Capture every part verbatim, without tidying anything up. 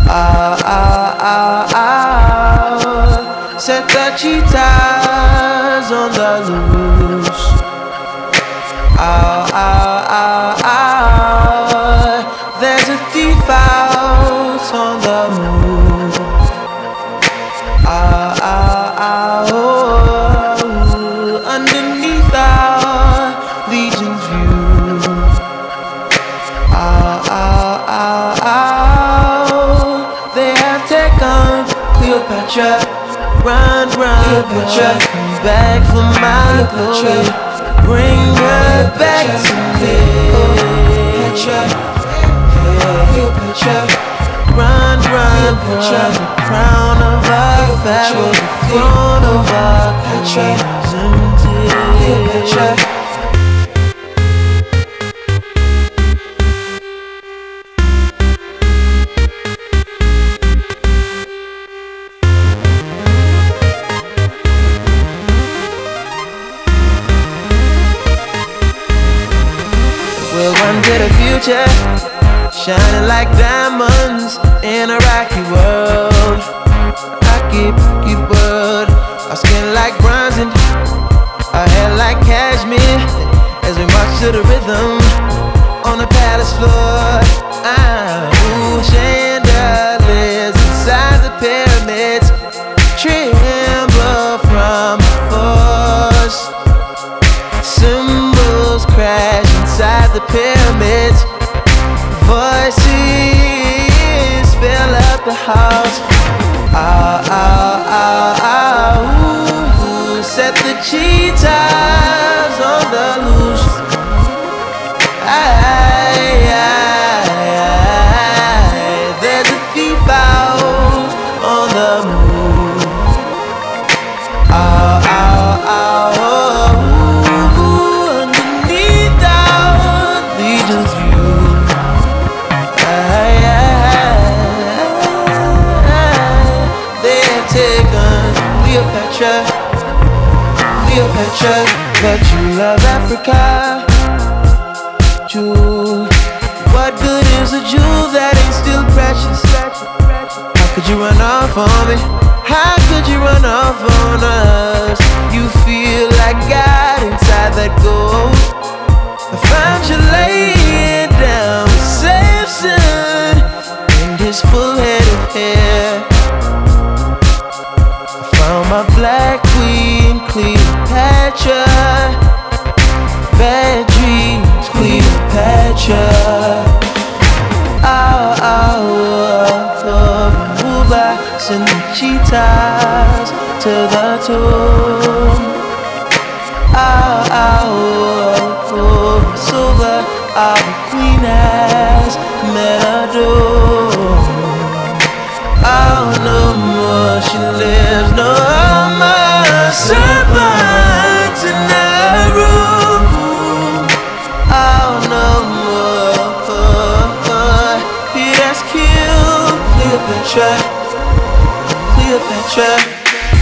Ah, ah, ah, ah. Set the cheetahs on the loose. Ah, ah, ah, ah. There's a thief out on the move. Ah, ah, ah, oh. Underneath our legion's view. Ah, ah, ah, ah. They have taken Cleopatra. Run, run, Cleopatra. Come back for my glory. Bring her back to me. Cleopatra, Cleopatra. Run, run, Cleopatra. The crown of our pharaoh, the throne of our queen is empty. Cleopatra. We'll run to the future, shining like diamonds in a rocky world. Rocky, rocky world. Our skin like bronze and our hair like cashmere. As we march to the rhythm on the palace floor. Ah, ooh, chandeliers inside the pyramids tremble from the force. Symbols crash inside the pyramids. Voices fill up the house. Ah, ah, ah, ah, ooh, set the cheetahs on the loose. Aye, aye, aye. There's a thief out on the move. Ah, ah, ah, oh, underneath our legion's view. Aye, aye, aye. They have taken Cleopatra, Cleopatra, but you love Africa. Jewel, what good is a jewel that ain't still precious? How could you run off on me? How could you run off on us? You feel like God inside that gold. I found you laying down with Samson and his full head of hair. I found my black queen, Cleopatra. Bad dreams, Cleopatra. Oh, oh, oh, oh, move us and the cheetahs to the tomb. Oh, oh, oh, oh, silver, our queen has met a doom. Oh, no more she lives, no more serpents in the room. Oh, no more, oh, oh, he has killed Cleopatra, Cleopatra.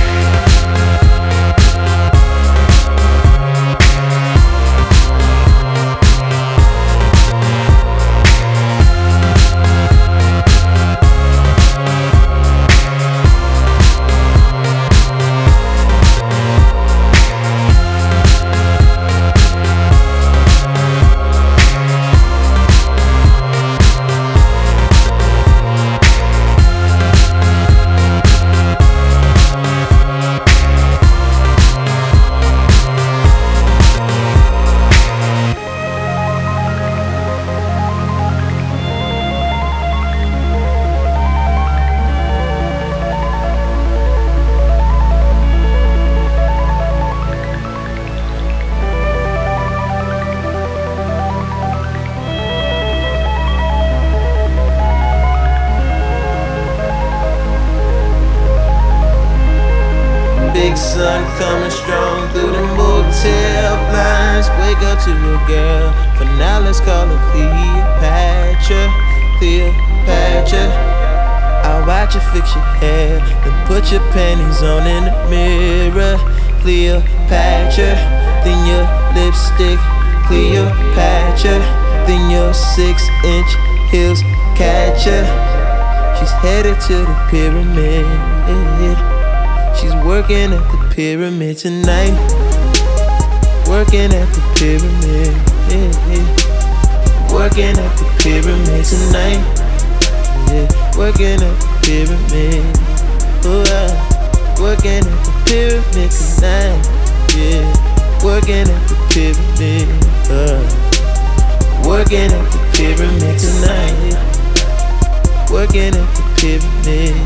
Big sun coming strong through the motel blinds. Wake up to your girl, for now let's call her Cleopatra, Cleopatra. I'll watch you fix your hair, then put your panties on in the mirror. Cleopatra, then your lipstick. Cleopatra, then your six inch heels catch ya. She's headed to the pyramid. She's working at the pyramid tonight. Working at the pyramid. Working at the pyramid tonight. Working at the pyramid. Oh, uh, working at the pyramid tonight. Yeah, working at the pyramid. Uh, working at the pyramid tonight. Working at the pyramid.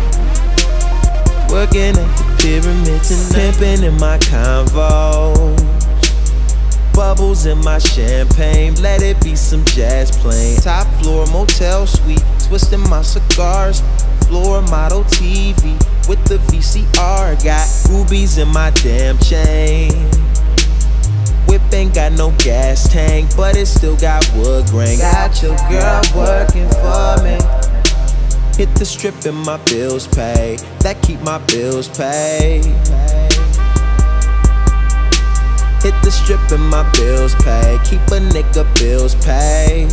Working at the pyramid tonight. Pimping in my Convos, bubbles in my champagne. Let it be some jazz playing. Top floor motel suite, twisting my cigars. Floor model T V with the V C R. Got rubies in my damn chain. Whip ain't got no gas tank, but it still got wood grain. Got your girl working for me. Hit the strip and my bills pay. That keep my bills paid. Hit the strip and my bills pay. Keep a nigga bills paid.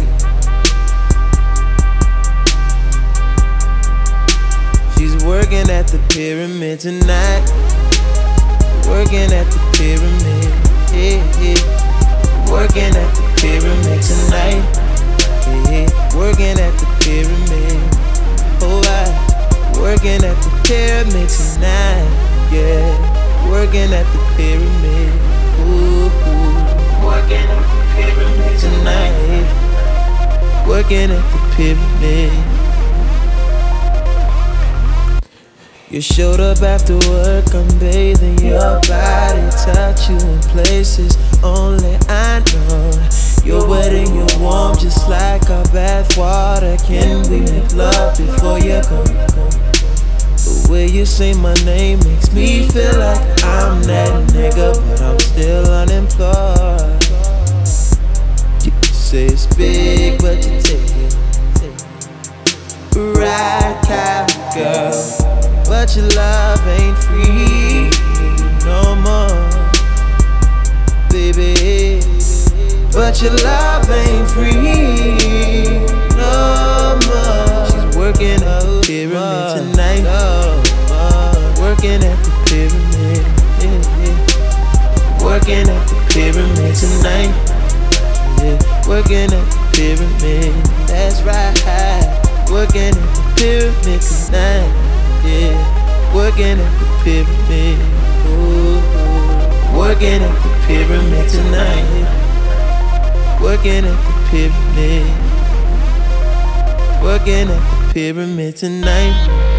She's working at the pyramid tonight. Working at the pyramid. Yeah, yeah. Working at the pyramid tonight. Yeah, working at the pyramid. Oh, I working at the pyramid tonight. Yeah, working at the pyramid. Ooh, ooh. Working at the pyramid tonight. Working at the pyramid. You showed up after work, I'm bathing your body, touch you in places only I know. You're wet and you're warm, just like our bath water. Can we make love before you go? The way you say my name makes me feel like I'm that nigga, but I'm still unemployed. You say it's big, but you take it. Right, kind girl, but your love ain't free no more, baby. But your love ain't free no more. She's working at the pyramid tonight. Working at the pyramid. Yeah, yeah. Working at the pyramid tonight. Yeah, working at the pyramid. That's right. Working at the pyramid tonight. Yeah, working at the pyramid. Ooh, ooh. Working at the pyramid tonight. Working at the pyramid. Working at the pyramid tonight.